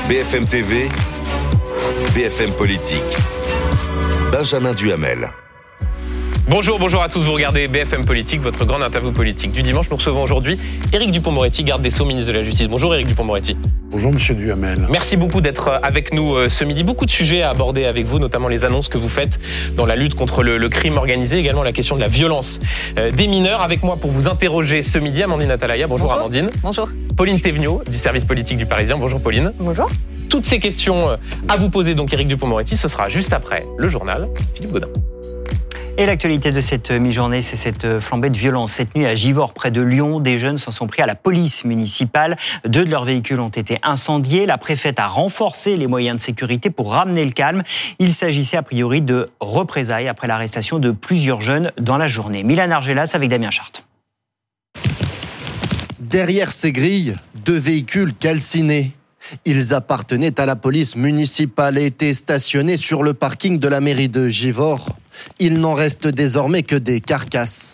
BFM TV, BFM Politique. Benjamin Duhamel. Bonjour à tous, vous regardez BFM Politique, votre grande interview politique du dimanche. Nous recevons aujourd'hui Éric Dupond-Moretti, garde des Sceaux, ministre de la Justice. Bonjour Éric Dupond-Moretti. Bonjour Monsieur Duhamel. Merci beaucoup d'être avec nous ce midi. Beaucoup de sujets à aborder avec vous, notamment les annonces que vous faites dans la lutte contre le crime organisé, également la question de la violence des mineurs. Avec moi pour vous interroger ce midi, Amandine Atalaya. Bonjour Amandine. Bonjour. Pauline Thévenot du service politique du Parisien. Bonjour Pauline. Bonjour. Toutes ces questions à vous poser, donc Éric Dupond-Moretti, ce sera juste après le journal. Philippe Gaudin. Et l'actualité de cette mi-journée, c'est cette flambée de violence. Cette nuit à Givors, près de Lyon, des jeunes s'en sont pris à la police municipale. 2 de leurs véhicules ont été incendiés. La préfète a renforcé les moyens de sécurité pour ramener le calme. Il s'agissait a priori de représailles après l'arrestation de plusieurs jeunes dans la journée. Milan Argelas avec Damien Chart. Derrière ces grilles, 2 véhicules calcinés. Ils appartenaient à la police municipale et étaient stationnés sur le parking de la mairie de Givors. Il n'en reste désormais que des carcasses.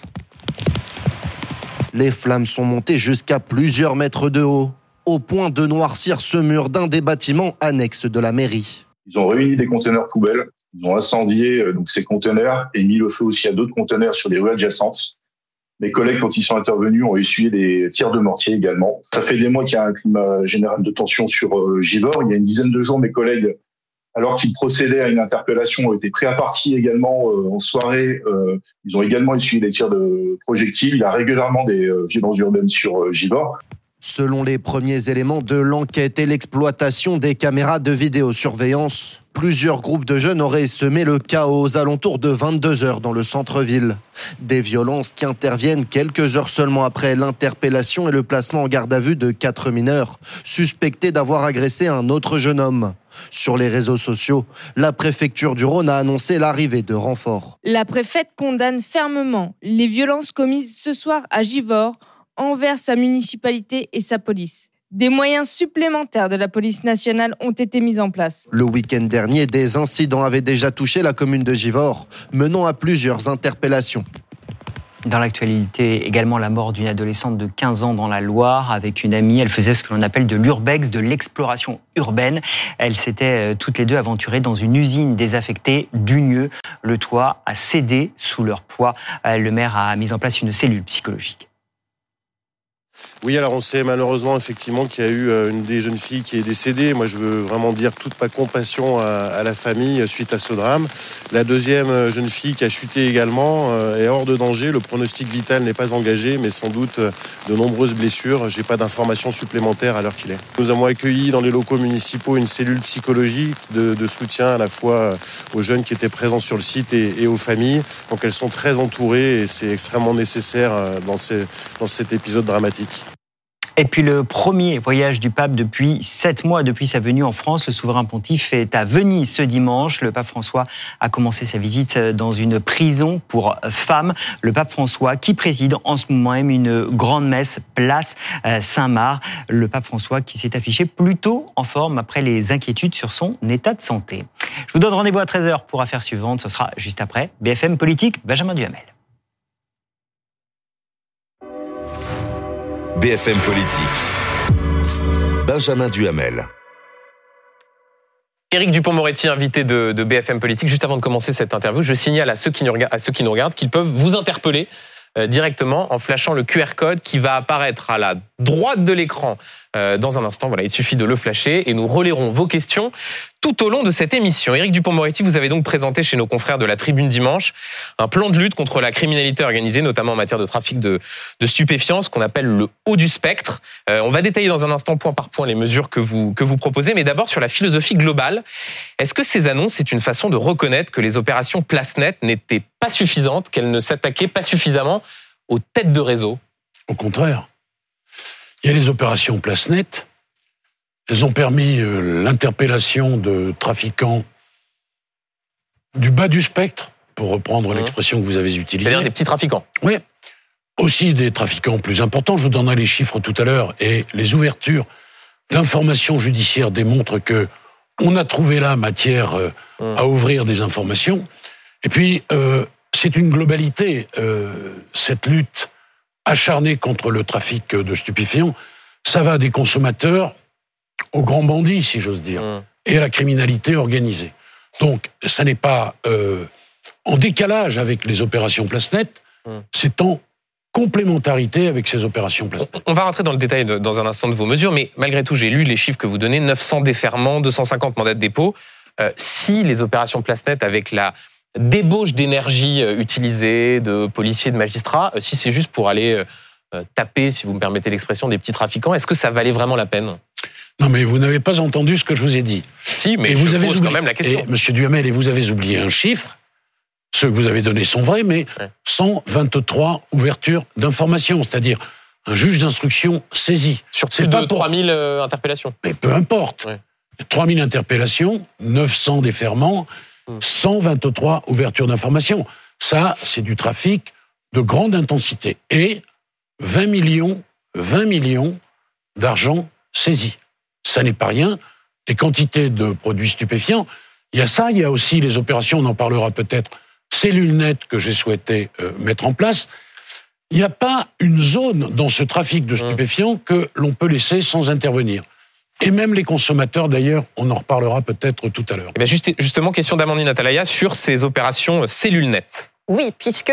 Les flammes sont montées jusqu'à plusieurs mètres de haut, au point de noircir ce mur d'un des bâtiments annexes de la mairie. Ils ont réuni des conteneurs poubelles, ils ont incendié ces conteneurs et mis le feu aussi à d'autres conteneurs sur les rues adjacentes. Mes collègues, quand ils sont intervenus, ont essuyé des tirs de mortier également. Ça fait des mois qu'il y a un climat général de tension sur Givors. Il y a une dizaine de jours, mes collègues, alors qu'ils procédaient à une interpellation, ont été pris à partie également en soirée. Ils ont également essuyé des tirs de projectiles. Il y a régulièrement des violences urbaines sur Givors. Selon les premiers éléments de l'enquête et l'exploitation des caméras de vidéosurveillance, plusieurs groupes de jeunes auraient semé le chaos aux alentours de 22h dans le centre-ville. Des violences qui interviennent quelques heures seulement après l'interpellation et le placement en garde à vue de 4 mineurs, suspectés d'avoir agressé un autre jeune homme. Sur les réseaux sociaux, la préfecture du Rhône a annoncé l'arrivée de renforts. La préfète condamne fermement les violences commises ce soir à Givors envers sa municipalité et sa police. Des moyens supplémentaires de la police nationale ont été mis en place. Le week-end dernier, des incidents avaient déjà touché la commune de Givors, menant à plusieurs interpellations. Dans l'actualité, également la mort d'une adolescente de 15 ans dans la Loire avec une amie. Elle faisait ce que l'on appelle de l'urbex, de l'exploration urbaine. Elles s'étaient toutes les deux aventurées dans une usine désaffectée d'Unieux. Le toit a cédé sous leur poids. Le maire a mis en place une cellule psychologique. Oui, alors on sait malheureusement effectivement qu'il y a eu une des jeunes filles qui est décédée. Moi, je veux vraiment dire toute ma compassion à la famille suite à ce drame. La deuxième jeune fille qui a chuté également est hors de danger. Le pronostic vital n'est pas engagé, mais sans doute de nombreuses blessures. J'ai pas d'informations supplémentaires à l'heure qu'il est. Nous avons accueilli dans les locaux municipaux une cellule psychologique de soutien à la fois aux jeunes qui étaient présents sur le site et aux familles. Donc elles sont très entourées et c'est extrêmement nécessaire dans cet épisode dramatique. Et puis le premier voyage du pape depuis 7 mois, depuis sa venue en France. Le souverain pontife est à Venise ce dimanche. Le pape François a commencé sa visite dans une prison pour femmes. Le pape François qui préside en ce moment même une grande messe place Saint-Marc. Le pape François qui s'est affiché plutôt en forme après les inquiétudes sur son état de santé. Je vous donne rendez-vous à 13h pour Affaires suivantes. Ce sera juste après. BFM Politique, Benjamin Duhamel. BFM Politique. Benjamin Duhamel. Éric Dupond-Moretti, invité de BFM Politique. Juste avant de commencer cette interview, je signale à ceux qui nous regardent qu'ils peuvent vous interpeller directement en flashant le QR code qui va apparaître à la droite de l'écran dans un instant. Voilà, il suffit de le flasher et nous relayerons vos questions tout au long de cette émission. Éric Dupond-Moretti, vous avez donc présenté chez nos confrères de la Tribune dimanche un plan de lutte contre la criminalité organisée, notamment en matière de trafic de stupéfiants, ce qu'on appelle le haut du spectre. On va détailler dans un instant point par point les mesures que vous proposez, mais d'abord sur la philosophie globale. Est-ce que ces annonces, c'est une façon de reconnaître que les opérations PlaceNet n'étaient pas suffisantes, qu'elles ne s'attaquaient pas suffisamment aux têtes de réseau? Au contraire. Il y a les opérations PlaceNet. Elles ont permis l'interpellation de trafiquants du bas du spectre, pour reprendre l'expression que vous avez utilisée. C'est-à-dire des petits trafiquants. Oui. Aussi des trafiquants plus importants. Je vous donnerai les chiffres tout à l'heure. Et les ouvertures d'informations judiciaires démontrent que on a trouvé là matière à ouvrir des informations. Et puis, c'est une globalité. Cette lutte acharnée contre le trafic de stupéfiants, ça va des consommateurs aux grands bandits, si j'ose dire, et à la criminalité organisée. Donc, ça n'est pas en décalage avec les opérations Place Nette, c'est en complémentarité avec ces opérations Place Nette. On va rentrer dans le détail dans un instant de vos mesures, mais malgré tout, j'ai lu les chiffres que vous donnez, 900 déferments, 250 mandats de dépôt. Si les opérations Place Nette avec la débauche d'énergie utilisée, de policiers, de magistrats, si c'est juste pour aller taper, si vous me permettez l'expression, des petits trafiquants, est-ce que ça valait vraiment la peine ? Non, mais vous n'avez pas entendu ce que je vous ai dit. Si, mais vous je avez pose quand même la question. Monsieur Duhamel, et vous avez oublié un chiffre. Ceux que vous avez donnés sont vrais, mais 123 ouvertures d'informations, c'est-à-dire un juge d'instruction saisi. Sur plus de 3000 interpellations. Mais peu importe. 3000 interpellations, 900 déferments, 123 ouvertures d'informations. Ça, c'est du trafic de grande intensité. Et 20 millions d'argent saisis. Ça n'est pas rien. Des quantités de produits stupéfiants. Il y a ça, il y a aussi les opérations, on en parlera peut-être, cellules nettes que j'ai souhaité mettre en place. Il n'y a pas une zone dans ce trafic de stupéfiants que l'on peut laisser sans intervenir. Et même les consommateurs, d'ailleurs, on en reparlera peut-être tout à l'heure. Et bien justement, question d'Amandine Atalaya sur ces opérations cellules nettes. Oui, puisque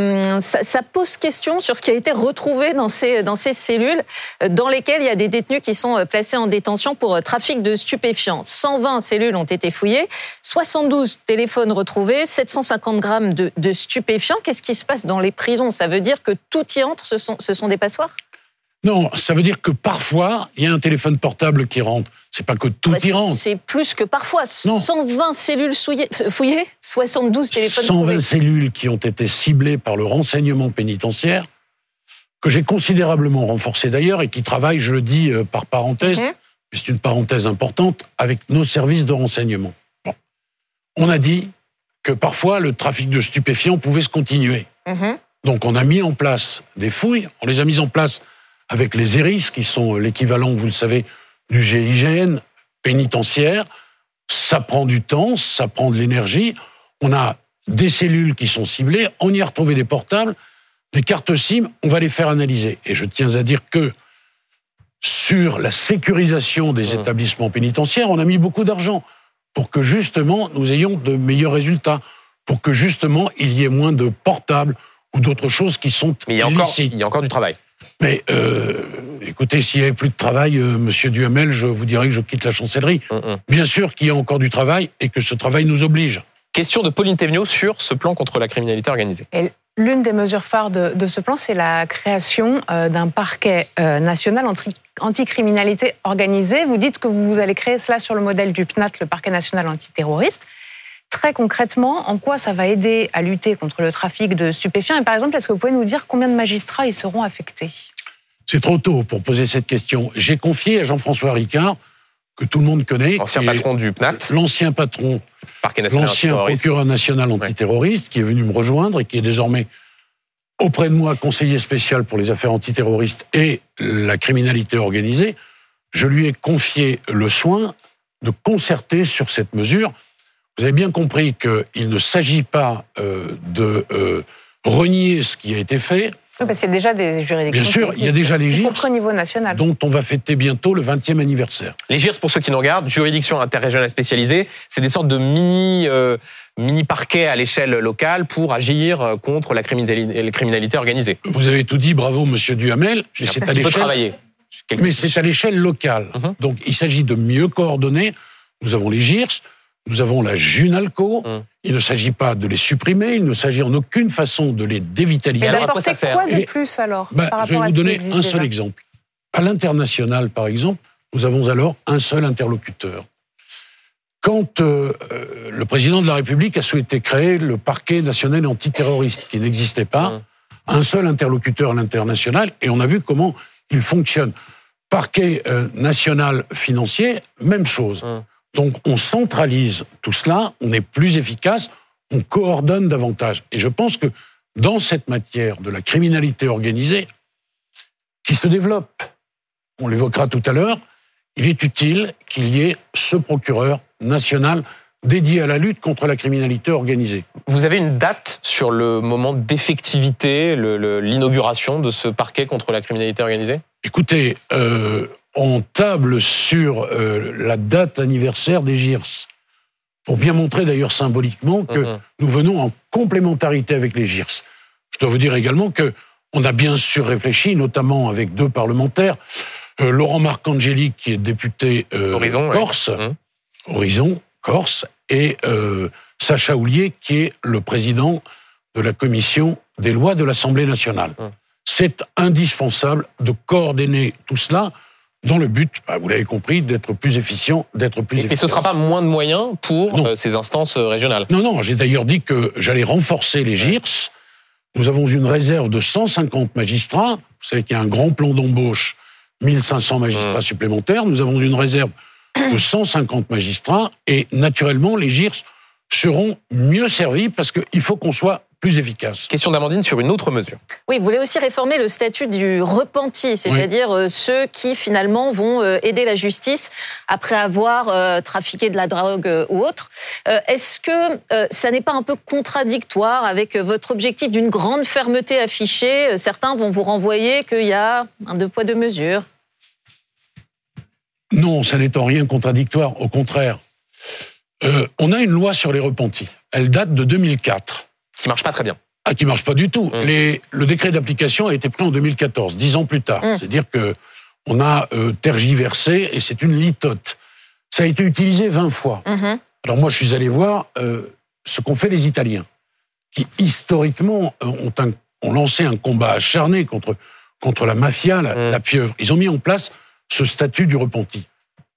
ça pose question sur ce qui a été retrouvé dans ces cellules dans lesquelles il y a des détenus qui sont placés en détention pour trafic de stupéfiants. 120 cellules ont été fouillées, 72 téléphones retrouvés, 750 grammes de stupéfiants. Qu'est-ce qui se passe dans les prisons ? Ça veut dire que tout y entre, ce sont des passoires ? Non, ça veut dire que parfois, il y a un téléphone portable qui rentre. C'est pas que tout y rentre. C'est plus que parfois. Non. 120 cellules fouillées, 72 téléphones 120 trouvés. Cellules qui ont été ciblées par le renseignement pénitentiaire, que j'ai considérablement renforcé d'ailleurs, et qui travaille, je le dis par parenthèse, mais c'est une parenthèse importante, avec nos services de renseignement. Bon. On a dit que parfois, le trafic de stupéfiants pouvait se continuer. Donc on a mis en place des fouilles, on les a mises en place avec les ERIS, qui sont l'équivalent, vous le savez, du GIGN pénitentiaire. Ça prend du temps, ça prend de l'énergie. On a des cellules qui sont ciblées, on y a retrouvé des portables, des cartes SIM, on va les faire analyser. Et je tiens à dire que sur la sécurisation des établissements pénitentiaires, on a mis beaucoup d'argent pour que justement nous ayons de meilleurs résultats, pour que justement il y ait moins de portables ou d'autres choses qui sont illicites. Il y a encore du travail. Mais écoutez, s'il n'y avait plus de travail, Monsieur Duhamel, je vous dirais que je quitte la chancellerie. Bien sûr qu'il y a encore du travail et que ce travail nous oblige. Question de Pauline Thévenot sur ce plan contre la criminalité organisée. Et l'une des mesures phares de ce plan, c'est la création d'un parquet national anticriminalité organisée. Vous dites que vous allez créer cela sur le modèle du PNAT, le parquet national antiterroriste. Très concrètement, en quoi ça va aider à lutter contre le trafic de stupéfiants ? Et par exemple, est-ce que vous pouvez nous dire combien de magistrats y seront affectés ? C'est trop tôt pour poser cette question. J'ai confié à Jean-François Ricard, que tout le monde connaît, ancien patron du PNAT, l'ancien patron, l'ancien procureur national antiterroriste, qui est venu me rejoindre et qui est désormais auprès de moi conseiller spécial pour les affaires antiterroristes et la criminalité organisée. Je lui ai confié le soin de concerter sur cette mesure. Vous avez bien compris qu'il ne s'agit pas de renier ce qui a été fait. Oui, parce qu'il y a déjà des juridictions. Bien sûr, il y a déjà les GIRS, au niveau national, dont on va fêter bientôt le 20e anniversaire. Les GIRS, pour ceux qui nous regardent, juridiction interrégionale spécialisée, c'est des sortes de mini-parquets à l'échelle locale pour agir contre la criminalité organisée. Vous avez tout dit, bravo Monsieur Duhamel. Mais c'est à l'échelle. Mais c'est à l'échelle locale. Donc il s'agit de mieux coordonner. Nous avons les GIRS, nous avons la JUNALCO. Il ne s'agit pas de les supprimer, il ne s'agit en aucune façon de les dévitaliser. Et d'apporter quoi de plus alors par rapport je vais vous donner un seul exemple. À l'international, par exemple, nous avons alors un seul interlocuteur. Quand le président de la République a souhaité créer le parquet national antiterroriste, qui n'existait pas, un seul interlocuteur à l'international, et on a vu comment il fonctionne. Parquet national financier, même chose. Donc on centralise tout cela, on est plus efficace, on coordonne davantage. Et je pense que dans cette matière de la criminalité organisée, qui se développe, on l'évoquera tout à l'heure, il est utile qu'il y ait ce procureur national dédié à la lutte contre la criminalité organisée. Vous avez une date sur le moment d'effectivité, l'inauguration de ce parquet contre la criminalité organisée ? Écoutez, on table sur la date anniversaire des GIRS, pour bien montrer d'ailleurs symboliquement que nous venons en complémentarité avec les GIRS. Je dois vous dire également qu'on a bien sûr réfléchi, notamment avec 2 parlementaires, Laurent Marcangeli, qui est député Horizon, Corse, Horizon, Corse, et Sacha Houlier, qui est le président de la commission des lois de l'Assemblée nationale. C'est indispensable de coordonner tout cela dans le but, vous l'avez compris, d'être plus efficient, d'être plus efficace. Et ce ne sera pas moins de moyens pour ces instances régionales? Non, j'ai d'ailleurs dit que j'allais renforcer les GIRS. Nous avons une réserve de 150 magistrats. Vous savez qu'il y a un grand plan d'embauche, 1500 magistrats supplémentaires. Nous avons une réserve de 150 magistrats. Et naturellement, les GIRS seront mieux servis parce qu'il faut qu'on soit plus efficace. Question d'Amandine sur une autre mesure. Oui, vous voulez aussi réformer le statut du repenti, c'est-à-dire ceux qui finalement vont aider la justice après avoir trafiqué de la drogue ou autre. Est-ce que ça n'est pas un peu contradictoire avec votre objectif d'une grande fermeté affichée? Certains vont vous renvoyer qu'il y a un 2 poids 2 mesures. Non, ça n'est en rien contradictoire, au contraire. On a une loi sur les repentis. Elle date de 2004. Qui marche pas très bien. Qui marche pas du tout. Le décret d'application a été pris en 2014, 10 ans plus tard. C'est-à-dire qu'on a tergiversé et c'est une litote. Ça a été utilisé 20 fois. Alors moi, je suis allé voir ce qu'ont fait les Italiens, qui historiquement ont lancé un combat acharné contre la mafia, la pieuvre. Ils ont mis en place ce statut du repenti.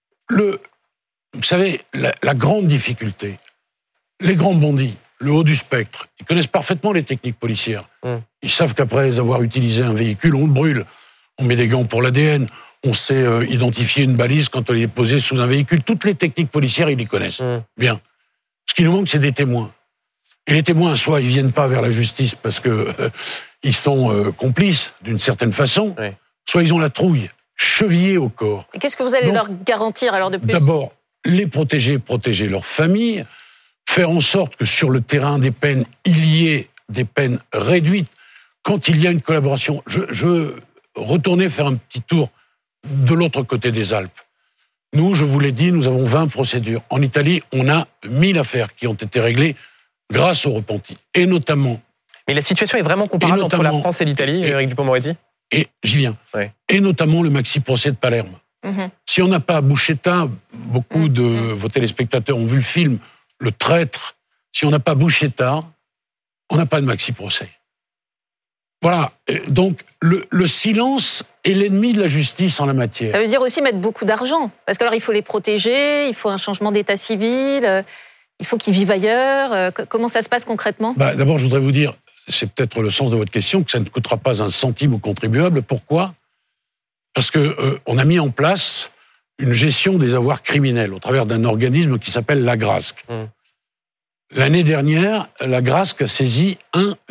Vous savez, la grande difficulté, les grands bandits, le haut du spectre, ils connaissent parfaitement les techniques policières. Ils savent qu'après avoir utilisé un véhicule, on le brûle. On met des gants pour l'ADN. On sait identifier une balise quand elle est posée sous un véhicule. Toutes les techniques policières, ils les connaissent. Bien. Ce qui nous manque, c'est des témoins. Et les témoins, soit ils viennent pas vers la justice parce que ils sont complices d'une certaine façon, soit ils ont la trouille, chevillée au corps. Et qu'est-ce que vous allez leur garantir alors de plus? D'abord, les protéger leur famille, faire en sorte que sur le terrain des peines, il y ait des peines réduites. Quand il y a une collaboration, je veux retourner faire un petit tour de l'autre côté des Alpes. Nous, je vous l'ai dit, nous avons 20 procédures. En Italie, on a 1000 affaires qui ont été réglées grâce aux repentis. Et notamment... Mais la situation est vraiment comparable entre la France et l'Italie, Éric Dupond-Moretti? Et j'y viens. Et notamment le maxi-procès de Palerme. Si on n'a pas Buscetta, beaucoup de vos téléspectateurs ont vu le film Le Traître. Si on n'a pas Buscetta, on n'a pas de maxi-procès. Voilà. Donc, le silence est l'ennemi de la justice en la matière. Ça veut dire aussi mettre beaucoup d'argent. Parce qu'alors, il faut les protéger, il faut un changement d'état civil, il faut qu'ils vivent ailleurs. Comment ça se passe concrètement? D'abord, je voudrais vous dire, c'est peut-être le sens de votre question, que ça ne coûtera pas un centime aux contribuables. Pourquoi? Parce qu'on a mis en place une gestion des avoirs criminels au travers d'un organisme qui s'appelle l'Agrasc. L'année dernière, l'Agrasc a saisi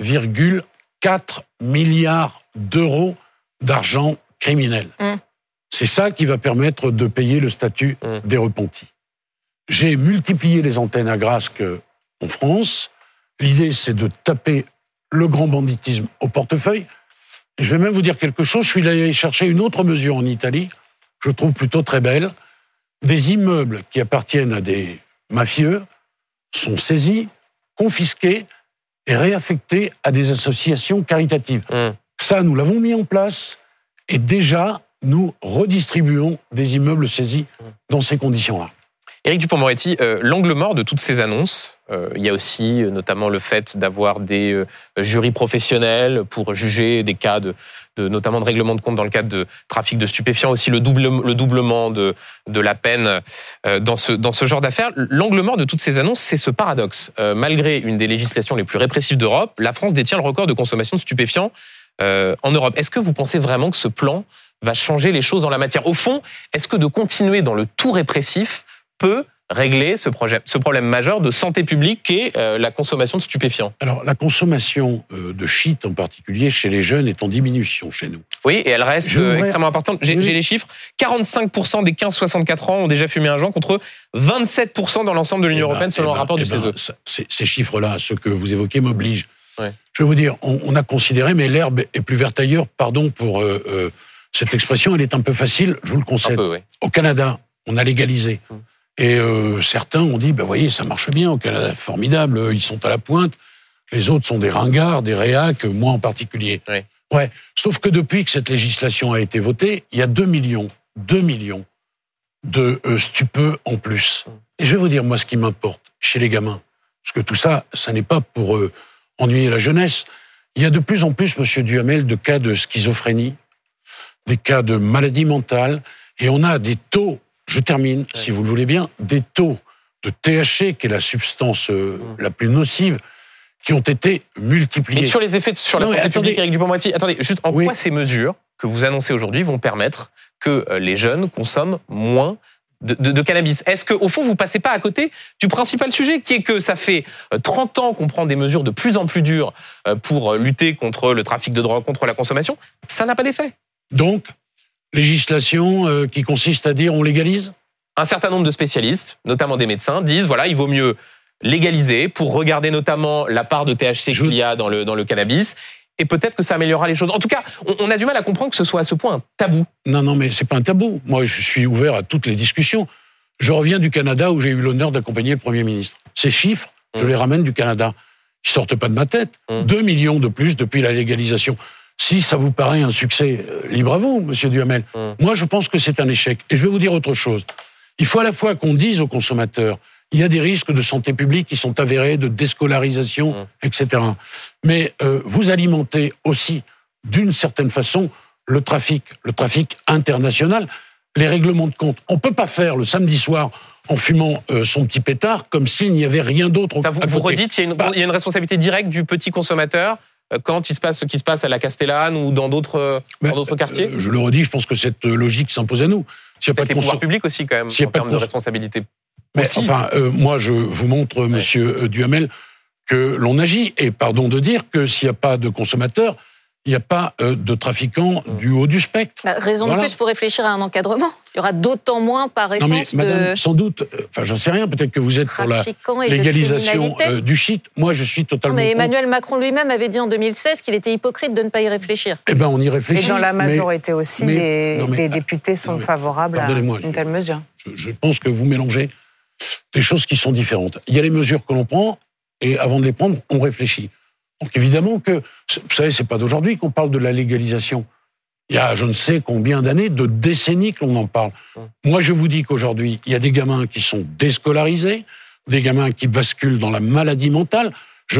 1,4 milliard d'euros d'argent criminel. C'est ça qui va permettre de payer le statut des repentis. J'ai multiplié les antennes Agrasc en France. L'idée, c'est de taper le grand banditisme au portefeuille. Et je vais même vous dire quelque chose, je suis allé chercher une autre mesure en Italie, je trouve plutôt très belle. Des immeubles qui appartiennent à des mafieux sont saisis, confisqués et réaffectés à des associations caritatives. Ça, nous l'avons mis en place et déjà, nous redistribuons des immeubles saisis dans ces conditions-là. Éric Dupond-Moretti, l'angle mort de toutes ces annonces, il y a aussi notamment le fait d'avoir des jurys professionnels pour juger des cas notamment de règlement de compte dans le cadre de trafic de stupéfiants, aussi le doublement de la peine dans ce genre d'affaires. L'angle mort de toutes ces annonces, c'est ce paradoxe. Malgré une des législations les plus répressives d'Europe, la France détient le record de consommation de stupéfiants en Europe. Est-ce que vous pensez vraiment que ce plan va changer les choses en la matière? Au fond, est-ce que de continuer dans le tout répressif peut régler ce problème majeur de santé publique qu'est la consommation de stupéfiants? Alors, la consommation de shit en particulier chez les jeunes est en diminution chez nous. Oui, et elle reste extrêmement importante. J'ai les chiffres. 45% des 15-64 ans ont déjà fumé un joint contre 27% dans l'ensemble de l'Union européenne selon un rapport du CESE. Ces chiffres-là, ceux que vous évoquez, m'obligent. Je vais vous dire, on a considéré, mais l'herbe est plus verte ailleurs, pardon pour cette expression, elle est un peu facile, je vous le concède. Oui. Au Canada, on a légalisé. Et certains ont dit, voyez, ça marche bien au Canada, formidable, ils sont à la pointe. Les autres sont des ringards, des réacs, moi en particulier. Oui. Ouais. Sauf que depuis que cette législation a été votée, il y a 2 millions de stupeux en plus. Et je vais vous dire, moi, ce qui m'importe chez les gamins, parce que tout ça, ça n'est pas pour ennuyer la jeunesse. Il y a de plus en plus, monsieur Duhamel, de cas de schizophrénie, des cas de maladie mentale, et on a des taux, je termine, si vous le voulez bien, des taux de THC, qui est la substance la plus nocive, qui ont été multipliés. Et sur les effets sur la santé publique, Éric Dupond-Moretti, attendez, juste en quoi ces mesures que vous annoncez aujourd'hui vont permettre que les jeunes consomment moins de cannabis? Est-ce qu'au fond, vous passez pas à côté du principal sujet, qui est que ça fait 30 ans qu'on prend des mesures de plus en plus dures pour lutter contre le trafic de drogue, contre la consommation? Ça n'a pas d'effet. Donc, législation qui consiste à dire on légalise? Un certain nombre de spécialistes, notamment des médecins, disent voilà, il vaut mieux légaliser pour regarder notamment la part de THC qu'il y a dans le cannabis, et peut-être que ça améliorera les choses. En tout cas, on a du mal à comprendre que ce soit à ce point un tabou. Non, mais c'est pas un tabou. Moi, je suis ouvert à toutes les discussions. Je reviens du Canada où j'ai eu l'honneur d'accompagner le Premier ministre. Ces chiffres, je les ramène du Canada. Ils sortent pas de ma tête. 2 millions de plus depuis la légalisation. Si ça vous paraît un succès, libre à vous, monsieur Duhamel. Moi, je pense que c'est un échec. Et je vais vous dire autre chose. Il faut à la fois qu'on dise aux consommateurs, il y a des risques de santé publique qui sont avérés, de déscolarisation, etc. Mais vous alimentez aussi, d'une certaine façon, le trafic international, les règlements de compte. On ne peut pas faire le samedi soir en fumant son petit pétard comme s'il n'y avait rien d'autre. Ça, vous redites, il y a une responsabilité directe du petit consommateur quand il se passe ce qui se passe à la Castellane ou dans d'autres quartiers? Je le redis, je pense que cette logique s'impose à nous. S'il y a pas de pouvoirs publics aussi, quand même, en termes de responsabilité. Mais moi, je vous montre, monsieur Duhamel, que l'on agit. Et pardon de dire que s'il n'y a pas de consommateurs, il n'y a pas de trafiquants du haut du spectre. Raison de plus pour réfléchir à un encadrement. Il y aura d'autant moins, par essence, madame, sans doute, j'en sais rien, peut-être que vous êtes pour la légalisation du shit. Moi, je suis totalement mais Emmanuel Macron lui-même avait dit en 2016 qu'il était hypocrite de ne pas y réfléchir. Eh bien, on y réfléchit. Et dans la majorité aussi, les députés sont favorables à une telle mesure. Je pense que vous mélangez des choses qui sont différentes. Il y a les mesures que l'on prend, et avant de les prendre, on réfléchit. Donc évidemment que, vous savez, c'est pas d'aujourd'hui qu'on parle de la légalisation. Il y a je ne sais combien d'années, de décennies que l'on en parle. Moi, je vous dis qu'aujourd'hui, il y a des gamins qui sont déscolarisés, des gamins qui basculent dans la maladie mentale.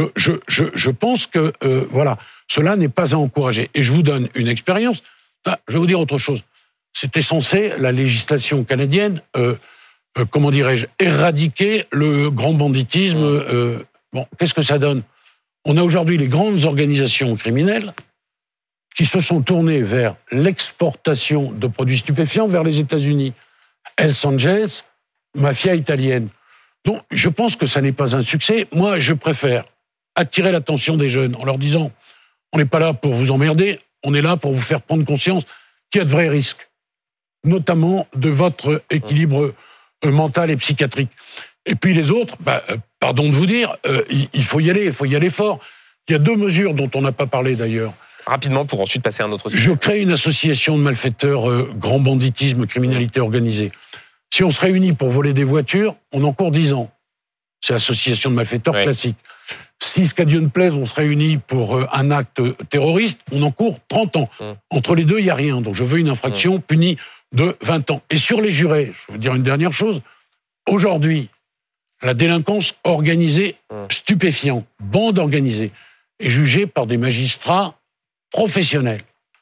Je pense que, cela n'est pas à encourager. Et je vous donne une expérience. Je vais vous dire autre chose. C'était censé, la législation canadienne, comment dirais-je, éradiquer le grand banditisme. Qu'est-ce que ça donne? On a aujourd'hui les grandes organisations criminelles qui se sont tournées vers l'exportation de produits stupéfiants vers les États-Unis. Hells Angels, mafia italienne. Donc, je pense que ça n'est pas un succès. Moi, je préfère attirer l'attention des jeunes en leur disant « On n'est pas là pour vous emmerder, on est là pour vous faire prendre conscience qu'il y a de vrais risques, notamment de votre équilibre mental et psychiatrique. » Et puis les autres, pardon de vous dire, il faut y aller fort. Il y a 2 mesures dont on n'a pas parlé d'ailleurs. Rapidement, pour ensuite passer à un autre sujet. Je crée une association de malfaiteurs, grand banditisme, criminalité organisée. Si on se réunit pour voler des voitures, on encourt 10 ans. C'est l'association de malfaiteurs classique. Si, ce qu'à Dieu ne plaise, on se réunit pour un acte terroriste, on encourt 30 ans. Entre les deux, il n'y a rien. Donc je veux une infraction punie de 20 ans. Et sur les jurés, je veux dire une dernière chose. Aujourd'hui, la délinquance organisée, stupéfiant, bande organisée, est jugée par des magistrats professionnels.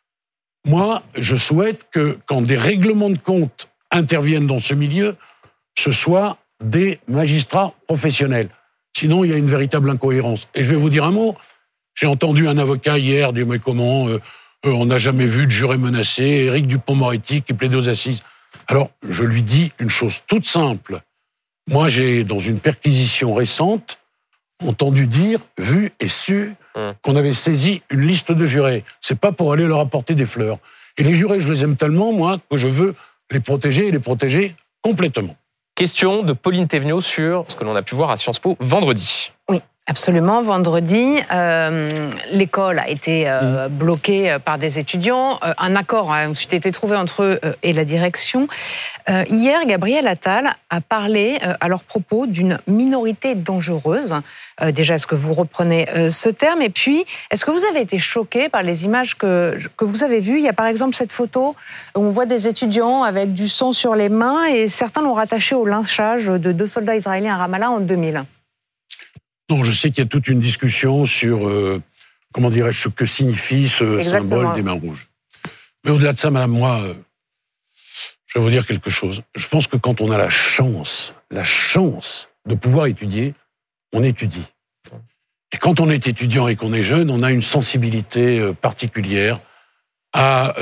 Moi, je souhaite que, quand des règlements de compte interviennent dans ce milieu, ce soit des magistrats professionnels. Sinon, il y a une véritable incohérence. Et je vais vous dire un mot. J'ai entendu un avocat hier dire « Mais comment on n'a jamais vu de juré menacé, Éric Dupond-Moretti qui plaide aux assises. » Alors, je lui dis une chose toute simple. Moi, j'ai, dans une perquisition récente, entendu dire, vu et su qu'on avait saisi une liste de jurés. C'est pas pour aller leur apporter des fleurs. Et les jurés, je les aime tellement, moi, que je veux les protéger et les protéger complètement. Question de Pauline Thévenot sur ce que l'on a pu voir à Sciences Po vendredi. Oui. Absolument. Vendredi, l'école a été bloquée par des étudiants. Un accord a ensuite été trouvé entre eux et la direction. Hier, Gabriel Attal a parlé à leur propos d'une minorité dangereuse. Déjà, est-ce que vous reprenez ce terme? Et puis, est-ce que vous avez été choqué par les images que vous avez vues? Il y a par exemple cette photo où on voit des étudiants avec du sang sur les mains et certains l'ont rattaché au lynchage de 2 soldats israéliens à Ramallah en 2000. Non, je sais qu'il y a toute une discussion sur, comment dirais-je, ce que signifie ce symbole des mains rouges. Mais au-delà de ça, madame, moi, je vais vous dire quelque chose. Je pense que quand on a la chance de pouvoir étudier, on étudie. Et quand on est étudiant et qu'on est jeune, on a une sensibilité particulière à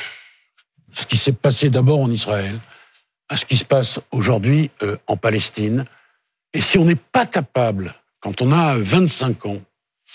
ce qui s'est passé d'abord en Israël, à ce qui se passe aujourd'hui en Palestine. Et si on n'est pas capable, quand on a 25 ans,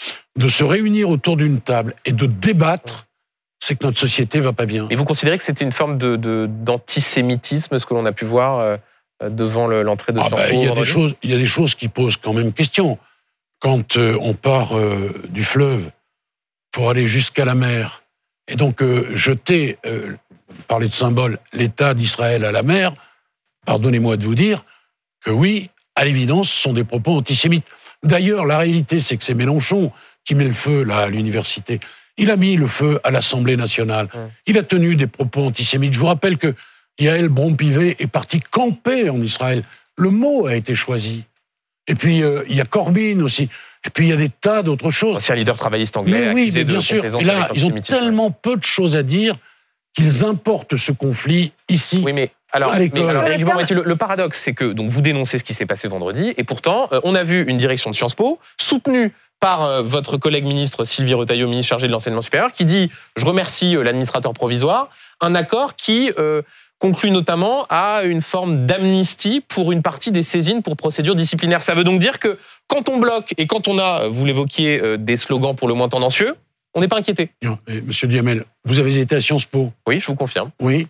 de se réunir autour d'une table et de débattre, c'est que notre société va pas bien. Et vous considérez que c'était une forme d'antisémitisme, ce que l'on a pu voir devant l'entrée de Sciences Po? Il y a des choses qui posent quand même question. Quand on part du fleuve pour aller jusqu'à la mer, et donc jeter, parler de symbole, l'État d'Israël à la mer, pardonnez-moi de vous dire que oui, à l'évidence, ce sont des propos antisémites. D'ailleurs, la réalité, c'est que c'est Mélenchon qui met le feu là, à l'université. Il a mis le feu à l'Assemblée nationale. Il a tenu des propos antisémites. Je vous rappelle que Yael Braun-Pivet est parti camper en Israël. Le mot a été choisi. Et puis, il y a Corbyn aussi. Et puis, il y a des tas d'autres choses. C'est un leader travailliste anglais. Mais oui, mais bien sûr. Et là, ils ont tellement peu de choses à dire qu'ils importent ce conflit ici. Oui, mais alors, Éric Dupond-Moretti, le paradoxe, c'est que donc vous dénoncez ce qui s'est passé vendredi, et pourtant, on a vu une direction de Sciences Po soutenue par votre collègue ministre Sylvie Retailleau, ministre chargée de l'enseignement supérieur, qui dit « Je remercie l'administrateur provisoire », un accord qui conclut notamment à une forme d'amnistie pour une partie des saisines pour procédure disciplinaire. Ça veut donc dire que quand on bloque et quand on a, vous l'évoquiez, des slogans pour le moins tendancieux, on n'est pas inquiété. Non, monsieur Duhamel, vous avez été à Sciences Po? Oui, je vous confirme. Oui.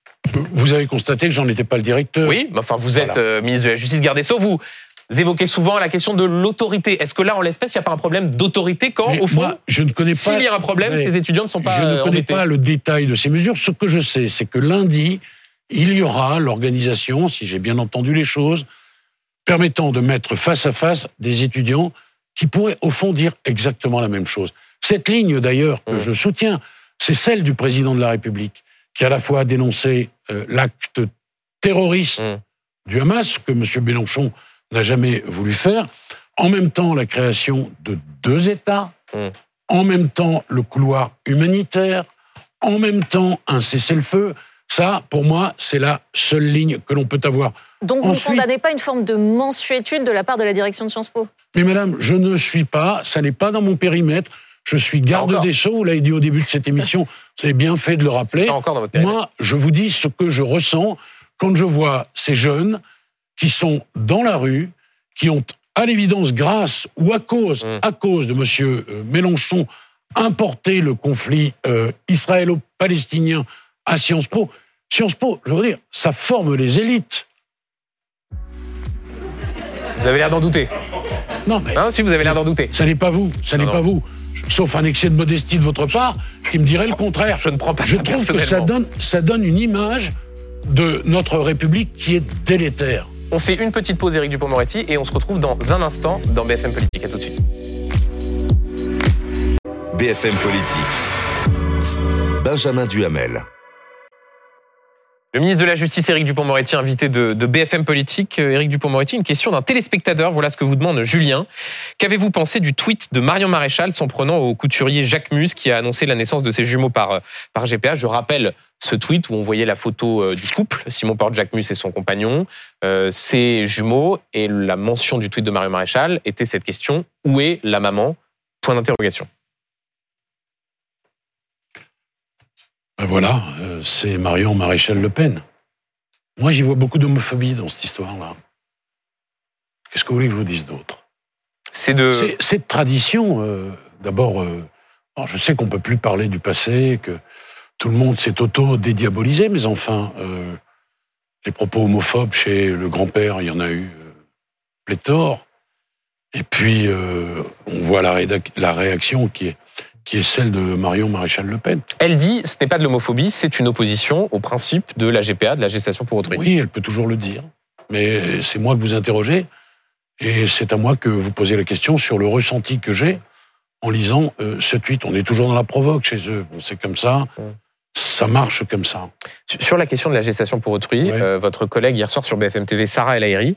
Vous avez constaté que j'en étais pas le directeur. Oui, mais enfin, vous êtes ministre de la Justice, garde des Sceaux, vous évoquez souvent la question de l'autorité. Est-ce que là, en l'espèce, il n'y a pas un problème d'autorité quand, au fond, je ne connais pas, s'il y a un problème, ces étudiants ne sont pas embêtés? Je ne connais pas le détail de ces mesures. Ce que je sais, c'est que lundi, il y aura l'organisation, si j'ai bien entendu les choses, permettant de mettre face à face des étudiants qui pourraient, au fond, dire exactement la même chose. Cette ligne, d'ailleurs, que je soutiens, c'est celle du président de la République, qui à la fois a dénoncé l'acte terroriste du Hamas, que M. Mélenchon n'a jamais voulu faire, en même temps la création de 2 États, en même temps le couloir humanitaire, en même temps un cessez-le-feu. Ça, pour moi, c'est la seule ligne que l'on peut avoir. Donc vous ne condamnez pas une forme de mansuétude de la part de la direction de Sciences Po? Mais madame, je ne suis pas, ça n'est pas dans mon périmètre, je suis garde des Sceaux, vous l'avez dit au début de cette émission, vous avez bien fait de le rappeler. Pas encore dans votre périmètre. Moi, je vous dis ce que je ressens quand je vois ces jeunes qui sont dans la rue, qui ont, à l'évidence, grâce ou à cause de M. Mélenchon, importé le conflit israélo-palestinien à Sciences Po. Sciences Po, je veux dire, ça forme les élites. Vous avez l'air d'en douter. Non, mais si vous avez l'air d'en douter. Ça n'est pas vous, ça n'est pas vous. Sauf un excès de modestie de votre part qui me dirait le contraire. Je ne prends pas ça personnellement. Je trouve que ça donne une image de notre République qui est délétère. On fait une petite pause, Éric Dupond-Moretti, et on se retrouve dans un instant dans BFM Politique. À tout de suite. BFM Politique. Benjamin Duhamel. Le ministre de la Justice, Éric Dupond-Moretti, invité de BFM Politique. Éric Dupond-Moretti, une question d'un téléspectateur. Voilà ce que vous demande Julien. Qu'avez-vous pensé du tweet de Marion Maréchal s'en prenant au couturier Jacques Mus qui a annoncé la naissance de ses jumeaux par GPA? Je rappelle ce tweet où on voyait la photo du couple, Simon Porte-Jacques Mus et son compagnon, ses jumeaux, et la mention du tweet de Marion Maréchal était cette question: où est la maman? Point d'interrogation. Voilà, c'est Marion Maréchal Le Pen. Moi, j'y vois beaucoup d'homophobie dans cette histoire-là. Qu'est-ce que vous voulez que je vous dise d'autre? Cette tradition, d'abord, je sais qu'on ne peut plus parler du passé, que tout le monde s'est auto-dédiabolisé, mais enfin, les propos homophobes chez le grand-père, il y en a eu pléthore. Et puis, on voit la réaction qui est celle de Marion Maréchal Le Pen. Elle dit, ce n'est pas de l'homophobie, c'est une opposition au principe de la GPA, de la gestation pour autrui. Oui, elle peut toujours le dire. Mais c'est moi que vous interrogez, et c'est à moi que vous posez la question sur le ressenti que j'ai en lisant ce tweet. On est toujours dans la provoque chez eux. C'est comme ça. Ça marche comme ça. Sur la question de la gestation pour autrui, votre collègue hier soir sur BFM TV, Sarah El Haïry,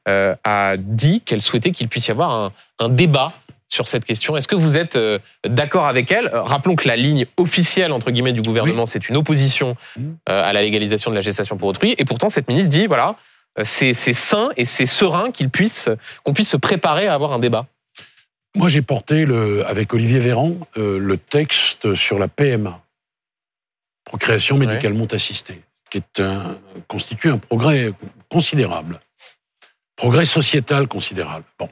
a dit qu'elle souhaitait qu'il puisse y avoir un débat sur cette question. Est-ce que vous êtes d'accord avec elle ? Rappelons que la ligne officielle, entre guillemets, du gouvernement, c'est une opposition à la légalisation de la gestation pour autrui. Et pourtant, cette ministre dit, voilà, c'est sain et c'est serein qu'on puisse se préparer à avoir un débat. Moi, j'ai porté, avec Olivier Véran, le texte sur la PMA. Procréation médicalement assistée, qui constitue un progrès considérable. Progrès sociétal considérable. Bon.